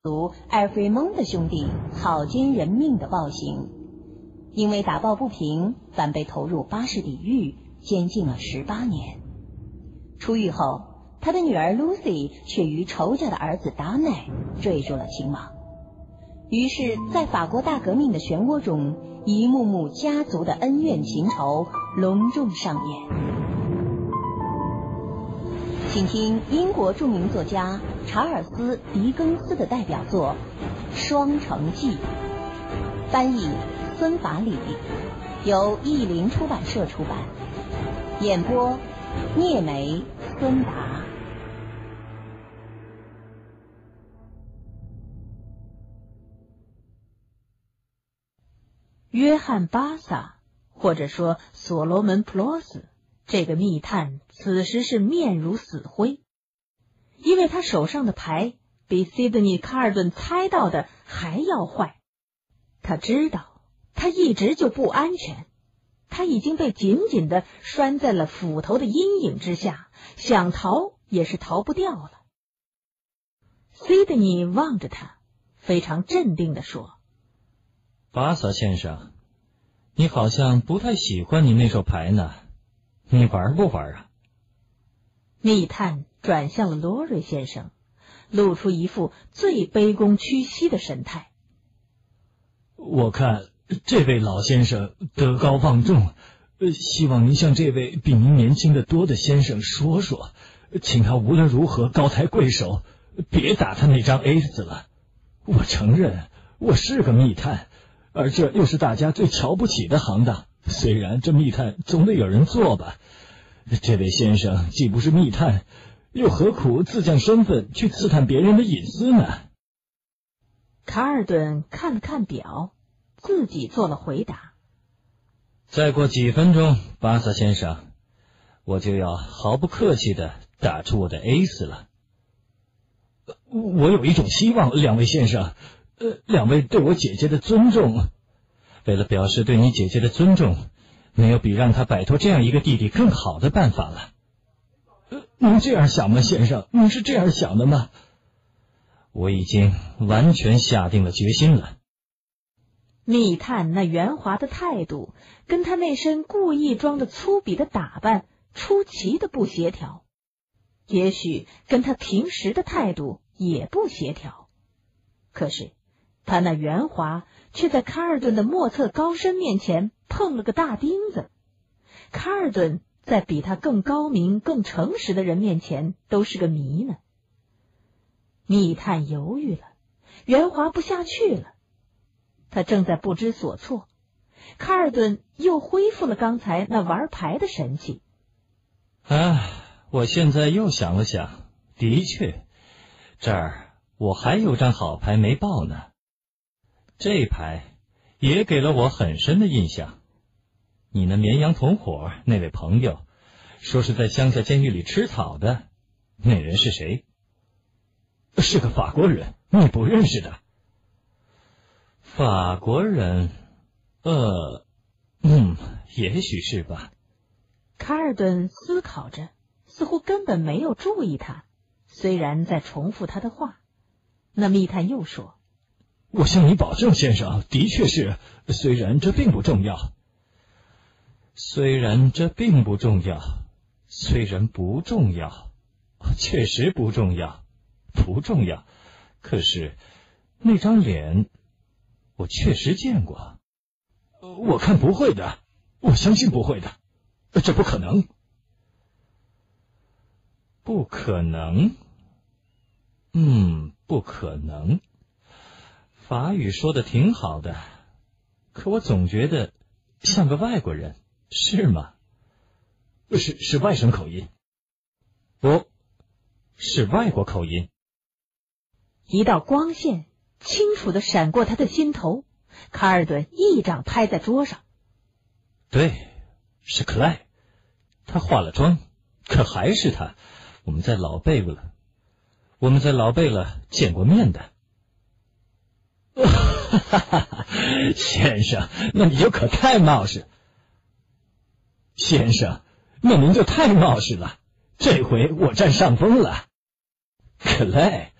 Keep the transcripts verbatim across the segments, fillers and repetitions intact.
族艾弗蒙的兄弟草菅人命的暴行，因为打抱不平，反被投入巴士底狱，监禁了十八年。出狱后，他的女儿 Lucy 却与仇家的儿子达奈坠入了情网。于是，在法国大革命的漩涡中，一幕幕家族的恩怨情仇隆重上演。请听英国著名作家查尔斯·狄更斯的代表作《双城记》，翻译孙法礼，由译林出版社出版，演播聂梅、孙达。 约翰·巴萨，或者说所罗门·普罗斯，这个密探此时是面如死灰，因为他手上的牌比西德尼·卡尔顿猜到的还要坏。他知道他一直就不安全，他已经被紧紧地拴在了斧头的阴影之下，想逃也是逃不掉了。西德尼望着他，非常镇定地说： 巴萨先生，你好像不太喜欢你那手牌呢，你玩不玩啊？ 密探转向了罗瑞先生，露出一副最卑躬屈膝的神态。 我看这位老先生德高望重，希望您向这位比您年轻的多的先生说说，请他无论如何高抬贵手，别打他那张 A 字了。我承认我是个密探，而这又是大家最瞧不起的行当，虽然这密探总得有人做吧。这位先生既不是密探，又何苦自降身份去刺探别人的隐私呢？ 卡尔顿看了看表，自己做了回答： 再过几分钟，巴萨先生，我就要毫不客气地打出我的 A 四了。我有一种希望，两位先生，呃，两位对我姐姐的尊重，为了表示对你姐姐的尊重，没有比让她摆脱这样一个弟弟更好的办法了。呃，您这样想吗，先生？您是这样想的吗？我已经完全下定了决心了。 密探那圆滑的态度，跟他那身故意装的粗鄙的打扮出奇的不协调，也许跟他平时的态度也不协调。可是他那圆滑却在卡尔顿的莫测高深面前碰了个大钉子。卡尔顿在比他更高明更诚实的人面前都是个谜呢。密探犹豫了，圆滑不下去了，他正在不知所措，卡尔顿又恢复了刚才那玩牌的神气。 啊，我现在又想了想，的确，这儿我还有张好牌没报呢。这牌也给了我很深的印象。你那绵羊同伙那位朋友说是在乡下监狱里吃草的，那人是谁？是个法国人，你不认识的。法国人，呃，嗯，也许是吧。 卡尔顿思考着，似乎根本没有注意他，虽然在重复他的话。那密探又说： 我向你保证，先生，的确是，虽然这并不重要。虽然这并不重要，虽然不重要，确实不重要，不重要。可是那张脸，我确实见过。我看不会的，我相信不会的，这不可能。不可能？嗯，不可能。法语说的挺好的，可我总觉得像个外国人，是吗？是是外省口音，不是外国口音。 一道光线清楚地闪过他的心头，卡尔顿一掌拍在桌上。 对，是克莱，他化了妆，可还是他。我们在老贝勒，我们在老贝勒见过面的。先生，那你就可太冒失。先生，那您就太冒失了，这回我占上风了。克莱，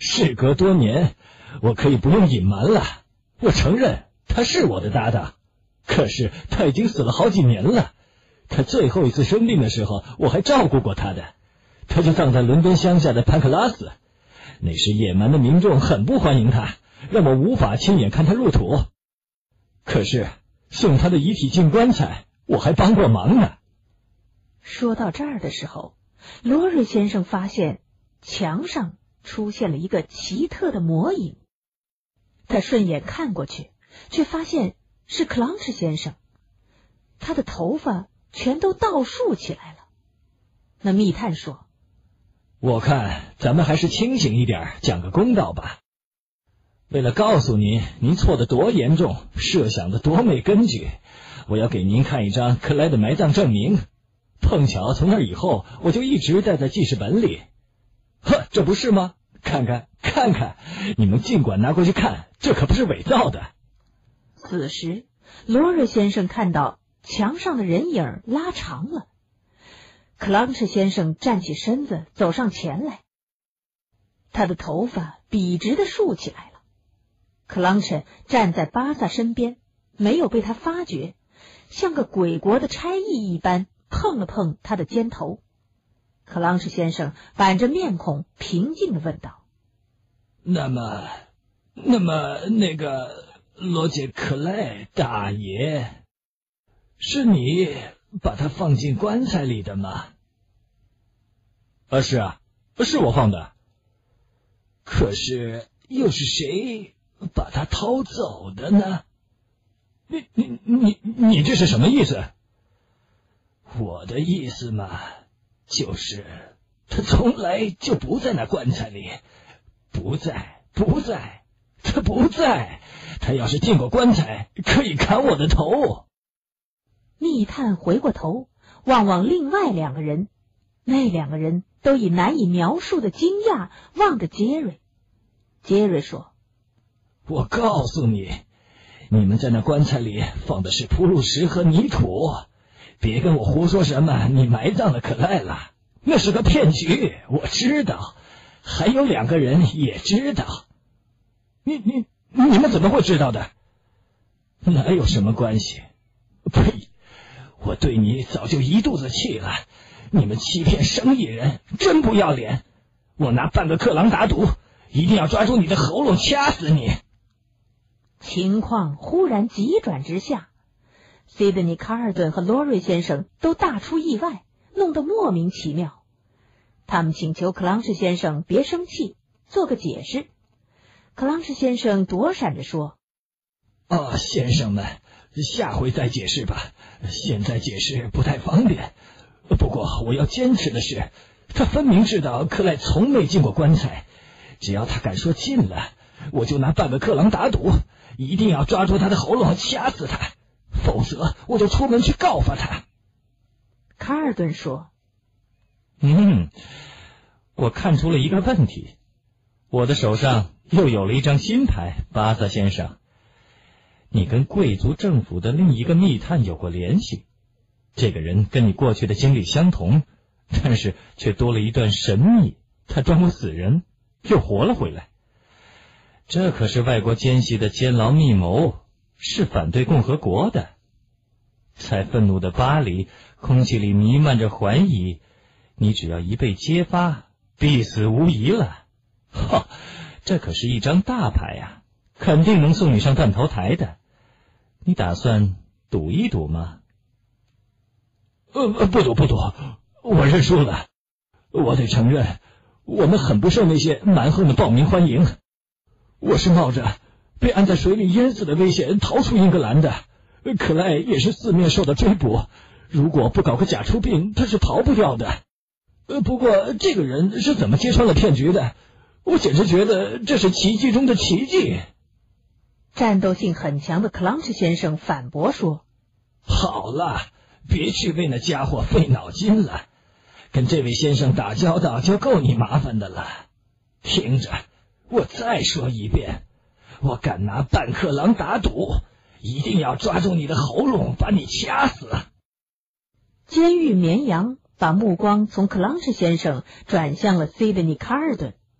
事隔多年，我可以不用隐瞒了。我承认他是我的搭档，可是他已经死了好几年了。他最后一次生病的时候，我还照顾过他的。他就葬在伦敦乡下的潘克拉斯。那时野蛮的民众很不欢迎他，让我无法亲眼看他入土。可是送他的遗体进棺材，我还帮过忙呢。 说到这儿的时候，罗瑞先生发现墙上出现了一个奇特的魔影。他顺眼看过去，却发现是克朗治先生，他的头发全都倒竖起来了。那密探说： 我看咱们还是清醒一点，讲个公道吧。为了告诉您您错得多严重，设想的多没根据，我要给您看一张克莱的埋葬证明。碰巧从那以后我就一直带在记事本里。呵，这不是吗？看看看看，你们尽管拿过去看，这可不是伪造的。 此时罗瑞先生看到墙上的人影拉长了。克朗彻先生站起身子走上前来，他的头发笔直地竖起来了。克朗彻站在巴萨身边，没有被他发觉，像个鬼国的差役一般碰了碰他的肩头。克朗彻先生板着面孔平静地问道： 那么那么那个罗杰克莱大爷，是你把他放进棺材里的吗？啊，是啊，是我放的。可是又是谁把他偷走的呢？你你你你这是什么意思？我的意思嘛，就是他从来就不在那棺材里，不在不在，他不在。他要是进过棺材，可以砍我的头。 密探回过头望望另外两个人，那两个人都以难以描述的惊讶望着杰瑞。杰瑞说： 我告诉你，你们在那棺材里放的是铺路石和泥土，别跟我胡说什么你埋葬了克莱了，那是个骗局，我知道，还有两个人也知道。你你你们怎么会知道的？哪有什么关系？呸！我对你早就一肚子气了，你们欺骗生意人，真不要脸！我拿半个克朗打赌，一定要抓住你的喉咙，掐死你！ 情况忽然急转直下，西德尼·卡尔顿和罗瑞先生都大出意外，弄得莫名其妙。他们请求克朗治先生别生气，做个解释。克朗治先生躲闪着说： 啊，先生们，下回再解释吧，现在解释不太方便。不过我要坚持的是，他分明知道克莱从没进过棺材，只要他敢说进了，我就拿半个克朗打赌，一定要抓住他的喉咙，掐死他，否则我就出门去告发他。 卡尔顿说： 嗯，我看出了一个问题，我的手上又有了一张新牌，巴萨先生。你跟贵族政府的另一个密探有过联系，这个人跟你过去的经历相同，但是却多了一段神秘，他装过死人，又活了回来。这可是外国奸细的监牢密谋，是反对共和国的。在愤怒的巴黎，空气里弥漫着怀疑，你只要一被揭发，必死无疑了。哈，这可是一张大牌呀，肯定能送你上断头台的。你打算赌一赌吗？呃，不赌不赌，我认输了。我得承认，我们很不受那些蛮横的暴民欢迎。我是冒着被按在水里淹死的危险逃出英格兰的，克莱也是四面受到追捕，如果不搞个假出兵，他是逃不掉的。呃，不过这个人是怎么揭穿了骗局的？我简直觉得这是奇迹中的奇迹。 战斗性很强的克朗治先生反驳说： 好了，别去为那家伙费脑筋了，跟这位先生打交道就够你麻烦的了。听着，我再说一遍，我敢拿半克朗打赌，一定要抓住你的喉咙，把你掐死。 监狱绵羊把目光从克朗治先生转向了西德尼·卡尔顿，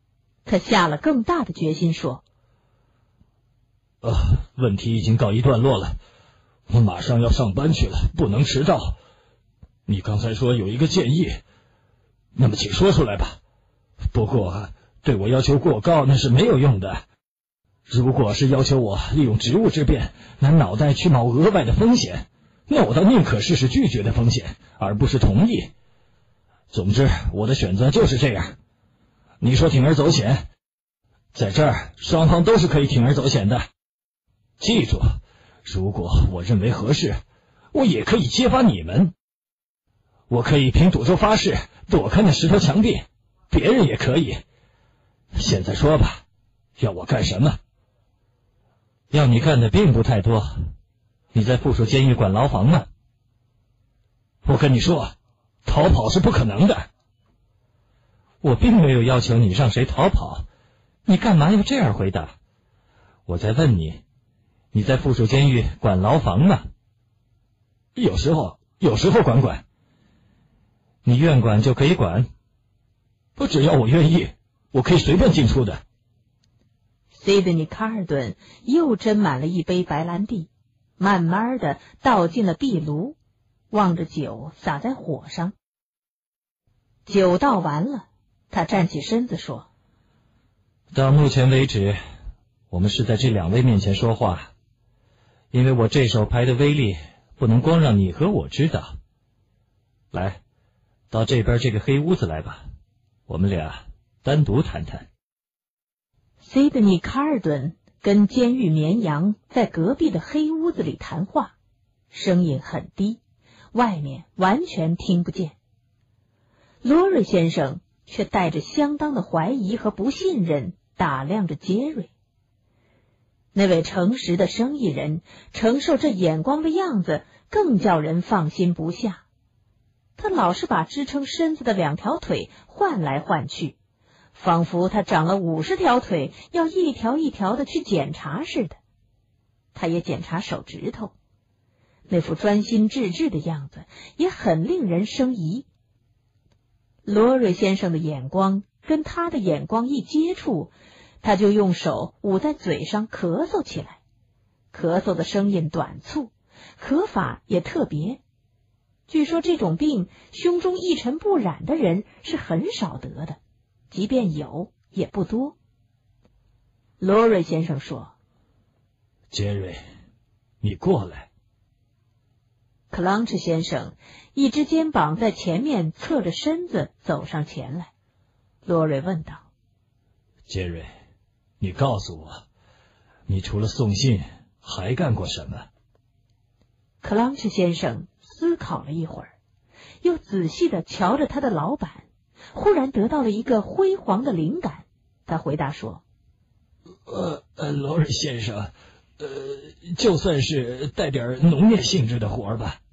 他下了更大的决心说： 呃，问题已经告一段落了，我马上要上班去了，不能迟到。你刚才说有一个建议，那么请说出来吧。不过对我要求过高那是没有用的。如果是要求我利用职务之便拿脑袋去冒额外的风险，那我倒宁可试试拒绝的风险，而不是同意。总之我的选择就是这样。你说铤而走险，在这儿双方都是可以铤而走险的。记住，如果我认为合适，我也可以揭发你们。我可以凭赌咒发誓躲开那石头墙壁，别人也可以。现在说吧，要我干什么？要你干的并不太多。你在附属监狱管牢房吗？我跟你说，逃跑是不可能的。我并没有要求你让谁逃跑，你干嘛要这样回答？我在问你，你在附属监狱管牢房吗？有时候，有时候管管。你愿管就可以管，不只要我愿意，我可以随便进出的。 西德尼·卡尔顿又斟满了一杯白兰地，慢慢的倒进了壁炉，望着酒洒在火上。酒倒完了，他站起身子说： 到目前为止，我们是在这两位面前说话，因为我这手牌的威力不能光让你和我知道。来，到这边这个黑屋子来吧，我们俩单独谈谈。 西德尼·卡尔顿跟监狱绵羊在隔壁的黑屋子里谈话，声音很低，外面完全听不见。罗瑞先生却带着相当的怀疑和不信任打量着杰瑞。那位诚实的生意人承受这眼光的样子更叫人放心不下。他老是把支撑身子的两条腿换来换去，仿佛他长了五十条腿，要一条一条的去检查似的。他也检查手指头，那副专心致志的样子也很令人生疑。罗瑞先生的眼光跟他的眼光一接触，他就用手捂在嘴上咳嗽起来，咳嗽的声音短促，咳法也特别。据说这种病胸中一尘不染的人是很少得的，即便有也不多。罗瑞先生说： 杰瑞，你过来。 克朗治先生一只肩膀在前面侧着身子走上前来。罗瑞问道： 杰瑞，你告诉我，你除了送信还干过什么？ 克朗治先生思考了一会儿，又仔细地瞧着他的老板，忽然得到了一个辉煌的灵感。他回答说： 呃呃，罗瑞先生，呃，就算是带点农业性质的活儿吧。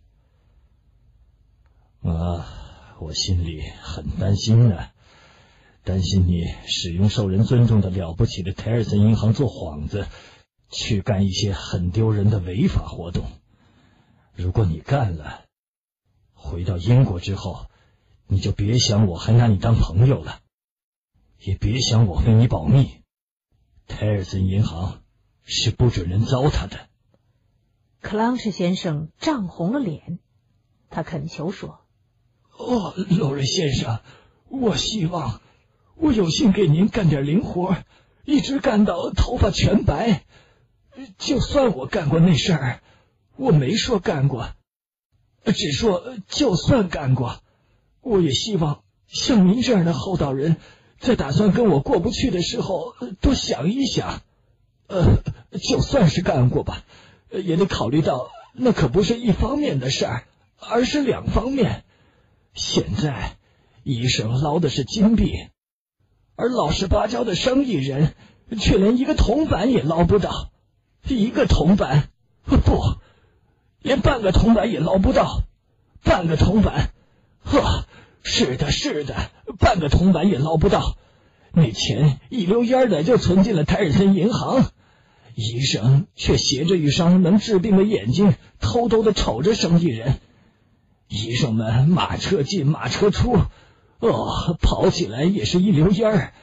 啊，我心里很担心呢，担心你使用受人尊重的了不起的泰尔森银行做幌子，去干一些很丢人的违法活动。如果你干了，回到英国之后，你就别想我还拿你当朋友了，也别想我为你保密。泰尔森银行是不准人糟蹋的。 克朗治先生涨红了脸，他恳求说： 哦，罗瑞先生，我希望我有幸给您干点零活，一直干到头发全白。就算我干过那事儿，我没说干过，只说就算干过，我也希望像您这样的厚道人，在打算跟我过不去的时候多想一想。呃，就算是干过吧，也得考虑到那可不是一方面的事儿，而是两方面。现在医生捞的是金币，而老实巴交的生意人却连一个铜板也捞不到。一个铜板，不，连半个铜板也捞不到。半个铜板，呵，是的，是的，半个铜板也捞不到。那钱一溜烟的就存进了泰尔森银行，医生却斜着一双能治病的眼睛，偷偷的瞅着生意人。医生们马车进马车出，哦，跑起来也是一溜烟儿。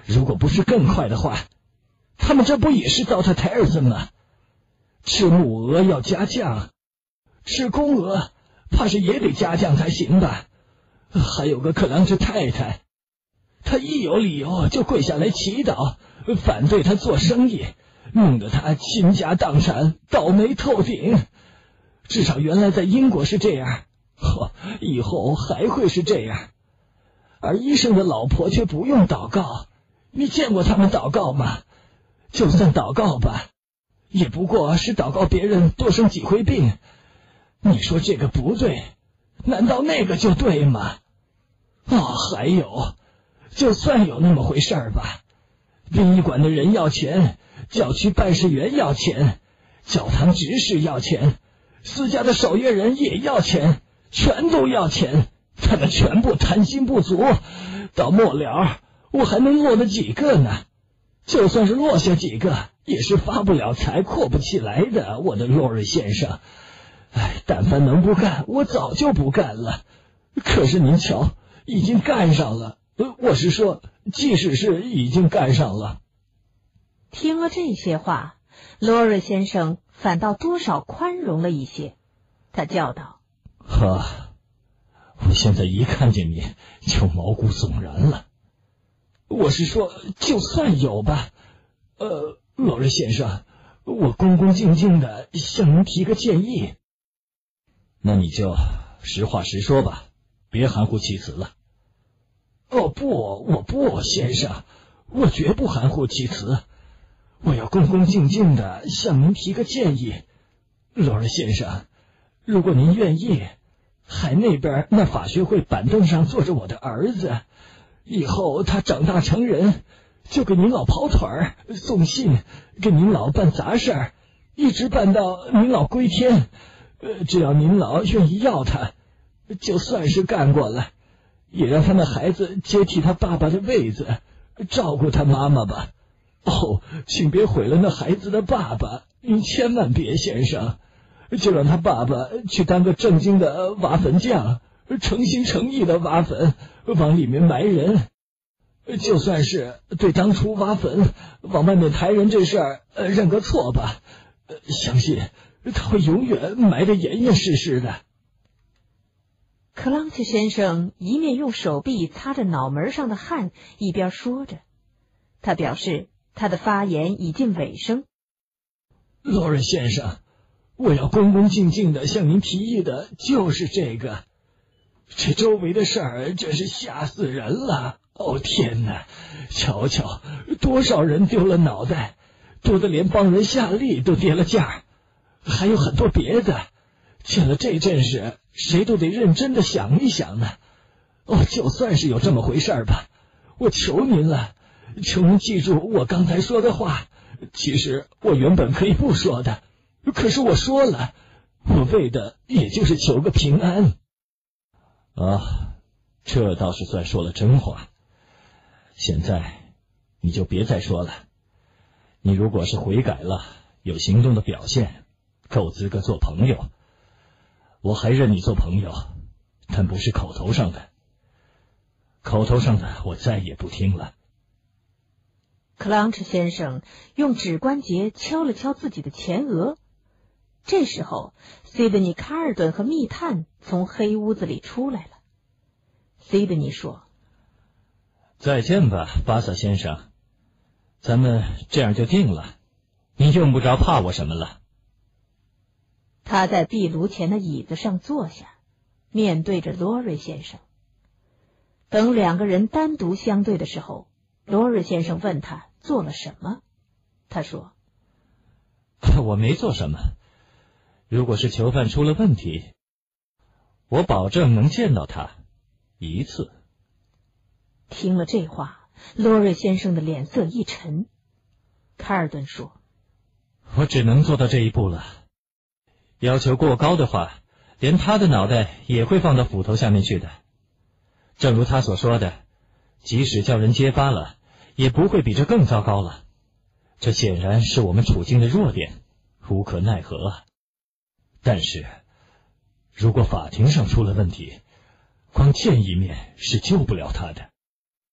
如果不是更快的话，他们这不也是糟蹋胎儿子吗？吃母鹅要加酱，吃公鹅怕是也得加酱才行吧？还有个克朗治太太，她一有理由就跪下来祈祷，反对他做生意，弄得他倾家荡产，倒霉透顶。至少原来在英国是这样，呵，以后还会是这样。而医生的老婆却不用祷告，你见过他们祷告吗？就算祷告吧，也不过是祷告别人多生几回病。你说这个不对，难道那个就对吗？哦，还有，就算有那么回事儿吧，殡仪馆的人要钱，教区办事员要钱，教堂执事要钱，私家的守夜人也要钱，全都要钱。他们全部贪心不足，到末了我还能落得几个呢？就算是落下几个，也是发不了财，阔不起来的，我的洛瑞先生。哎，但凡能不干，我早就不干了。可是您瞧，已经干上了。我是说，即使是已经干上了。 听了这些话，洛瑞先生反倒多少宽容了一些。他叫道： 呵，我现在一看见你就毛骨悚然了。我是说，就算有吧，呃，洛瑞先生，我恭恭敬敬的向您提个建议。那你就实话实说吧，别含糊其辞了。哦不，我不，先生，我绝不含糊其辞。我要恭恭敬敬的向您提个建议，罗尔先生，如果您愿意，海那边那法学会板凳上坐着我的儿子，以后他长大成人，就给您老跑腿儿、送信，给您老办杂事儿，一直办到您老归天。呃，只要您老愿意要他，就算是干过了，也让他那孩子接替他爸爸的位子，照顾他妈妈吧。哦，请别毁了那孩子的爸爸，您千万别，先生，就让他爸爸去当个正经的挖坟匠，诚心诚意的挖坟，往里面埋人。就算是对当初挖坟往外面抬人这事儿呃认个错吧，呃，相信他会永远埋得严严实实的。 克朗奇先生一面用手臂擦着脑门上的汗，一边说着。他表示他的发言已近尾声。 洛瑞先生，我要恭恭敬敬的向您提议的就是这个。这周围的事儿真是吓死人了。哦天哪，瞧瞧，多少人丢了脑袋，多得连帮人夏利都跌了价，还有很多别的。见了这阵势，谁都得认真的想一想呢。哦，就算是有这么回事吧，我求您了，求您记住我刚才说的话。其实我原本可以不说的，可是我说了，我为的也就是求个平安。啊，这倒是算说了真话。现在你就别再说了，你如果是悔改了，有行动的表现，够资格做朋友，我还认你做朋友，但不是口头上的，口头上的我再也不听了。 克朗奇先生用指关节敲了敲自己的前额。这时候，西德尼·卡尔顿和密探从黑屋子里出来了。西德尼说： 再见吧，巴萨先生，咱们这样就定了，你用不着怕我什么了。 他在壁炉前的椅子上坐下，面对着罗瑞先生。等两个人单独相对的时候，罗瑞先生问他做了什么。他说： 我没做什么，如果是囚犯出了问题，我保证能见到他一次。 听了这话，罗瑞先生的脸色一沉。卡尔顿说： 我只能做到这一步了，要求过高的话，连他的脑袋也会放到斧头下面去的。正如他所说的，即使叫人揭发了，也不会比这更糟糕了。这显然是我们处境的弱点，无可奈何啊。但是如果法庭上出了问题，光见一面是救不了他的。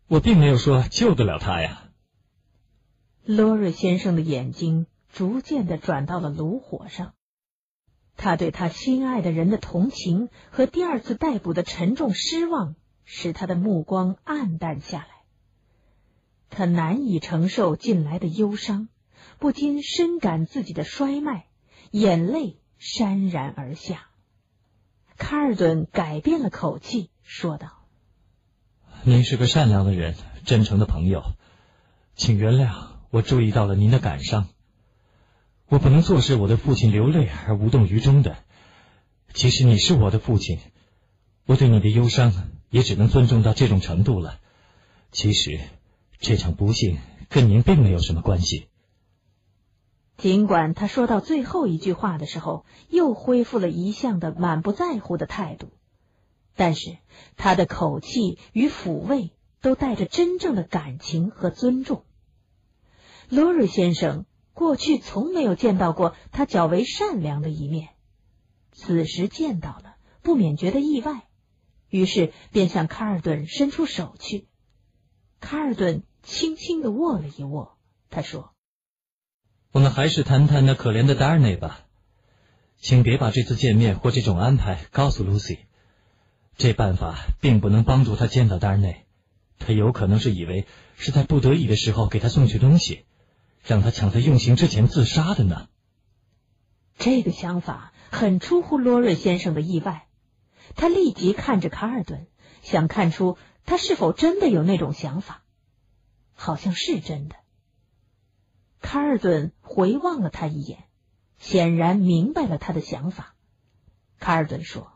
我并没有说救得了他呀。 罗瑞先生的眼睛逐渐地转到了炉火上，他对他心爱的人的同情和第二次逮捕的沉重失望使他的目光黯淡下来。他难以承受近来的忧伤，不禁深感自己的衰迈，眼泪潸然而下。卡尔顿改变了口气，说道： 您是个善良的人，真诚的朋友，请原谅我注意到了您的感伤。我不能坐视我的父亲流泪而无动于衷的。其实你是我的父亲，我对你的忧伤也只能尊重到这种程度了。其实这场不幸跟您并没有什么关系。 尽管他说到最后一句话的时候又恢复了一向的满不在乎的态度，但是他的口气与抚慰都带着真正的感情和尊重。罗瑞先生过去从没有见到过他较为善良的一面，此时见到了，不免觉得意外，于是便向卡尔顿伸出手去。卡尔顿轻轻地握了一握，他说： 我们还是谈谈那可怜的达尔内吧，请别把这次见面或这种安排告诉 Lucy， 这办法并不能帮助他见到达尔内，他有可能是以为是在不得已的时候给他送去东西，让他抢在用刑之前自杀的呢。 这个想法很出乎罗瑞先生的意外，他立即看着卡尔顿，想看出他是否真的有那种想法。好像是真的。卡尔顿回望了他一眼，显然明白了他的想法。卡尔顿说：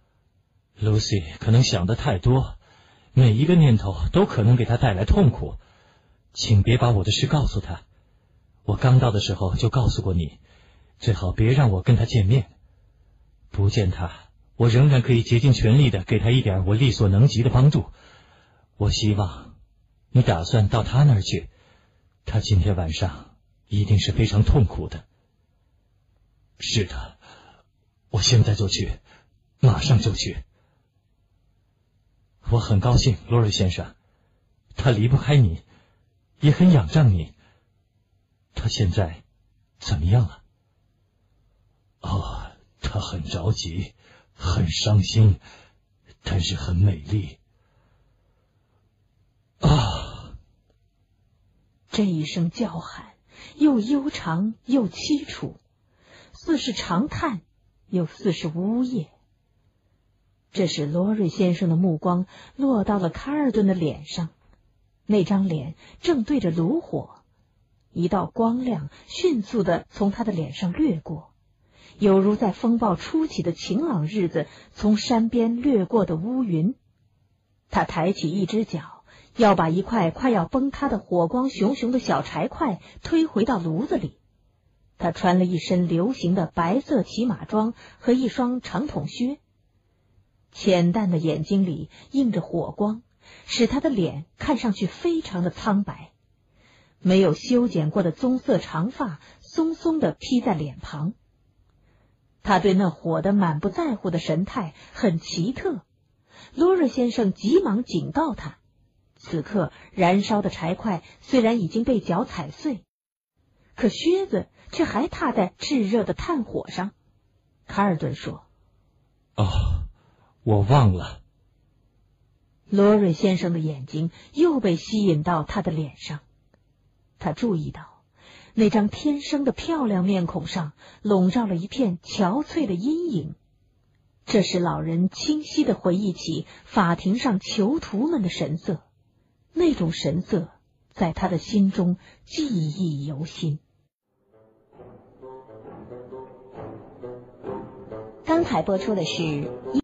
Lucy 可能想得太多，每一个念头都可能给他带来痛苦，请别把我的事告诉他。我刚到的时候就告诉过你，最好别让我跟他见面。不见他，我仍然可以竭尽全力的给他一点我力所能及的帮助。我希望你打算到他那儿去，他今天晚上一定是非常痛苦的。是的，我现在就去，马上就去。我很高兴，罗瑞先生，他离不开你，也很仰仗你。他现在怎么样了？哦，他很着急，很伤心，但是很美丽。啊！ 这一声叫喊又悠长又凄楚，似是长叹，又似是呜咽。这时罗瑞先生的目光落到了卡尔顿的脸上，那张脸正对着炉火，一道光亮迅速地从他的脸上掠过，犹如在风暴初起的晴朗日子从山边掠过的乌云。他抬起一只脚，要把一块快要崩塌的火光熊熊的小柴块推回到炉子里。他穿了一身流行的白色骑马装和一双长筒靴，浅淡的眼睛里映着火光，使他的脸看上去非常的苍白。没有修剪过的棕色长发松松地披在脸庞。他对那火的满不在乎的神态很奇特。罗瑞先生急忙警告他，此刻燃烧的柴块虽然已经被脚踩碎，可靴子却还踏在炙热的炭火上。卡尔顿说： 哦，我忘了。 罗瑞先生的眼睛又被吸引到他的脸上，他注意到那张天生的漂亮面孔上笼罩了一片憔悴的阴影，这使老人清晰地回忆起法庭上囚徒们的神色，那种神色在他的心中记忆犹新。 刚才播出的是